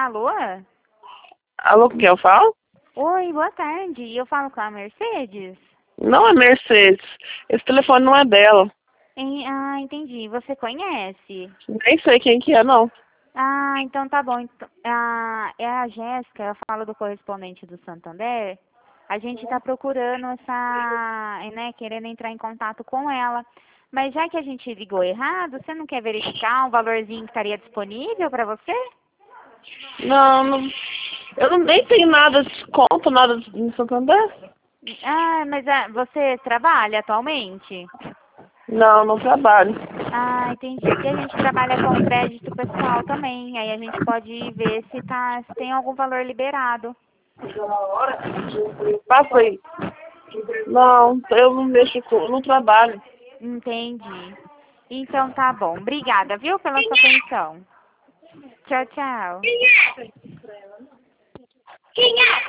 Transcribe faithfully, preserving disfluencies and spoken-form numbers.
Alô? Alô, com quem eu falo? Oi, boa tarde. Eu falo com a Mercedes? Não é Mercedes. Esse telefone não é dela. Em- Ah, entendi. Você conhece? Nem sei quem que é, não. Ah, então tá bom. Então, ah, é a Jéssica, eu falo do correspondente do Santander. A gente tá procurando essa, né, querendo entrar em contato com ela. Mas já que a gente ligou errado, você não quer verificar um valorzinho que estaria disponível para você? Não, não. Eu não, nem tenho nada de desconto, nada de Santander. Ah, mas ah, você trabalha atualmente? Não, não trabalho. Ah, entendi. Porque a gente trabalha com crédito pessoal também. Aí a gente pode ver se tá, se tem algum valor liberado. Passa aí. Não, eu não mexo com. Não trabalho. Entendi. Então tá bom. Obrigada, viu, pela sua atenção. Tchau, tchau.